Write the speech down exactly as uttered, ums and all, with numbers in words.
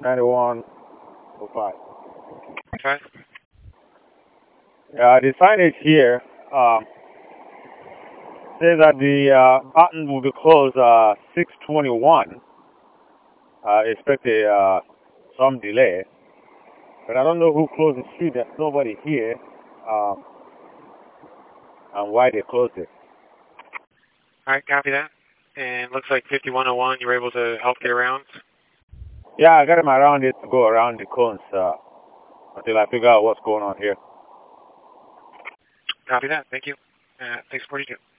ninety-one oh five. Okay. Uh, the signage here um, says that the uh, Barton will be closed uh, six twenty-one. Uh, expect a, uh, some delay, but I don't know who closed the street. There's nobody here, um, and why they closed it. All right, copy that. And looks like fifty-one oh one, you were able to help get around? Yeah, I got him around it to go around the cones uh, until I figure out what's going on here. Copy that. Thank you. Uh, thanks for forty-two.